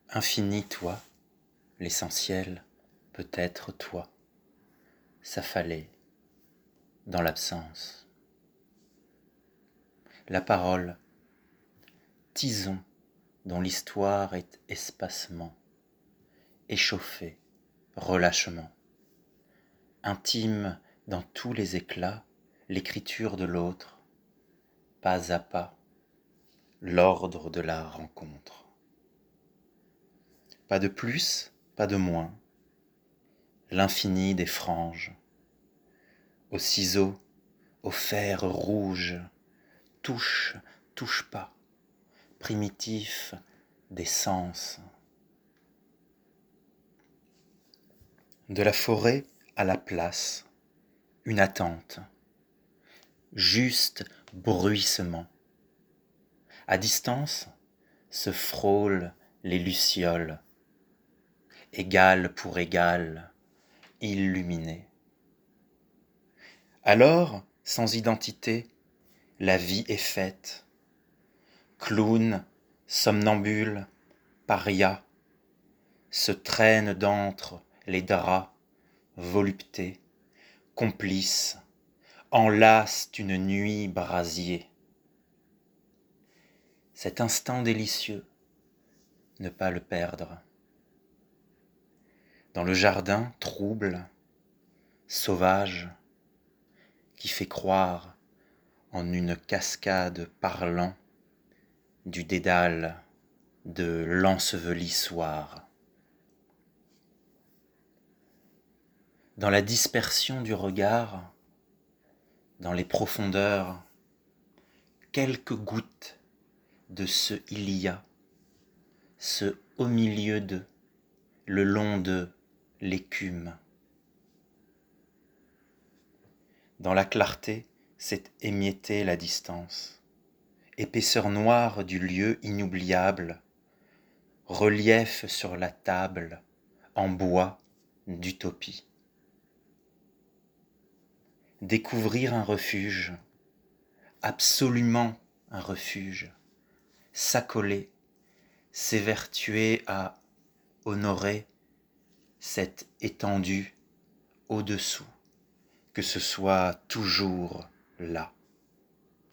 Infini toi, l'essentiel, peut-être toi, s'affaler dans l'absence. La parole, tison dont l'histoire est espacement, échauffé, relâchement. Intime dans tous les éclats, l'écriture de l'autre, pas à pas, l'ordre de la rencontre. Pas de plus, pas de moins, l'infini des franges. Au ciseau, au fer rouge, touche, touche pas, primitif des sens. De la forêt à la place, une attente, juste bruissement. À distance se frôlent les lucioles, égal pour égal, illuminées. Alors, sans identité, la vie est faite. Clown, somnambule, paria, se traînent d'entre les draps, voluptés, complices, enlacent une nuit brasier. Cet instant délicieux, ne pas le perdre. Dans le jardin trouble, sauvage, qui fait croire en une cascade parlant du dédale de l'enseveli soir. Dans la dispersion du regard, dans les profondeurs, quelques gouttes de ce il y a, ce au milieu de, le long de l'écume. Dans la clarté s'est émiettée la distance, épaisseur noire du lieu inoubliable, relief sur la table en bois d'utopie. Découvrir un refuge, absolument un refuge, s'accoler, s'évertuer à honorer cette étendue au-dessous, que ce soit toujours là.